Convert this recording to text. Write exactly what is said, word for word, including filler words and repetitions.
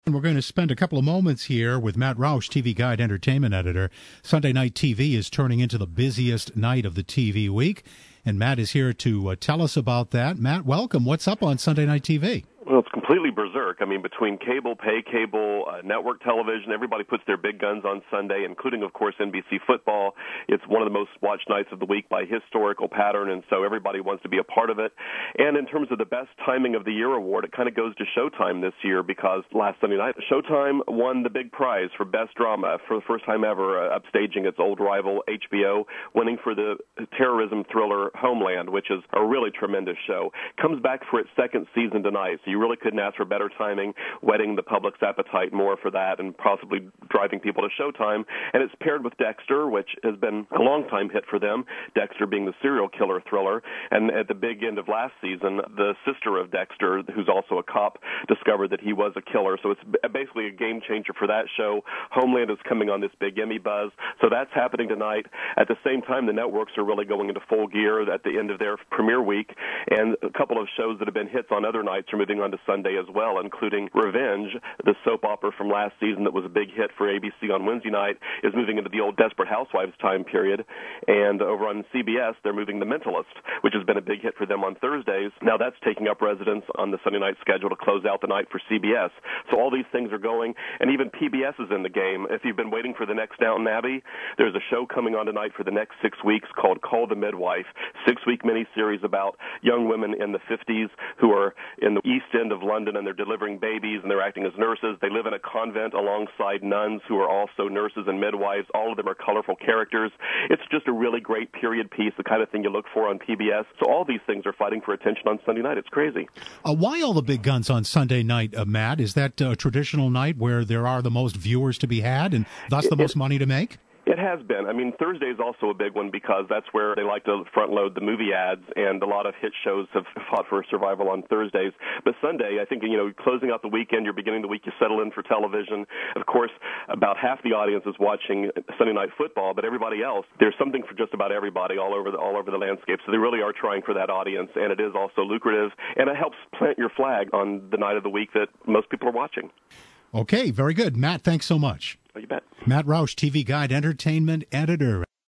We're going to spend a couple of moments here with Matt Roush, T V Guide Entertainment Editor. Sunday Night T V is turning into the busiest night of the T V week, and Matt is here to uh, tell us about that. Matt, welcome. What's up on Sunday Night T V? Well, it's completely berserk. I mean, between cable, pay cable, uh, network television, everybody puts their big guns on Sunday, including, of course, N B C football. It's one of the most watched nights of the week by historical pattern, and so everybody wants to be a part of it. And in terms of the Best Timing of the Year award, it kind of goes to Showtime this year because last Sunday night, Showtime won the big prize for Best Drama for the first time ever, uh, upstaging its old rival H B O, winning for the terrorism thriller Homeland, which is a really tremendous show. Comes back for its second season tonight, so you really couldn't ask for better timing, whetting the public's appetite more for that and possibly driving people to Showtime. And it's paired with Dexter, which has been a long-time hit for them, Dexter being the serial killer thriller. And at the big end of last season, the sister of Dexter, who's also a cop, discovered that he was a killer. So it's basically a game changer for that show. Homeland is coming on this big Emmy buzz, so that's happening tonight. At the same time, the networks are really going into full gear at the end of their premiere week, and a couple of shows that have been hits on other nights are moving on to Sunday as well, including Revenge, the soap opera from last season that was a big hit for A B C on Wednesday night, is moving into the old Desperate Housewives time period. And over on C B S, they're moving The Mentalist, which has been a big hit for them on Thursdays. Now that's taking up residence on the Sunday night schedule to close out the night for C B S. So all these things are going, and even P B S is in the game. If you've been waiting for the next Downton Abbey, there's a show coming on tonight for the next six weeks called Call the Midwife, six-week miniseries about young women in the fifties who are in the East End of London, and they're delivering babies, and they're acting as nurses. They live in a convent alongside nuns who are also nurses and midwives. All of them are colorful characters. It's just a really great period piece, the kind of thing you look for on P B S. So all these things are fighting for attention on Sunday night. It's crazy. Uh, why all the big guns on Sunday night, uh, Matt? Is that a traditional night where there are the most viewers to be had and thus the it, most money to make? It has been. I mean, Thursday is also a big one because that's where they like to front-load the movie ads, and a lot of hit shows have fought for survival on Thursdays. But Sunday, I think, you know, closing out the weekend, you're beginning the week, you settle in for television. Of course, about half the audience is watching Sunday Night Football, but everybody else, there's something for just about everybody all over the, all over the landscape. So they really are trying for that audience, and it is also lucrative, and it helps plant your flag on the night of the week that most people are watching. Okay, very good. Matt, thanks so much. Oh, you bet. Matt Roush, T V Guide Entertainment Editor.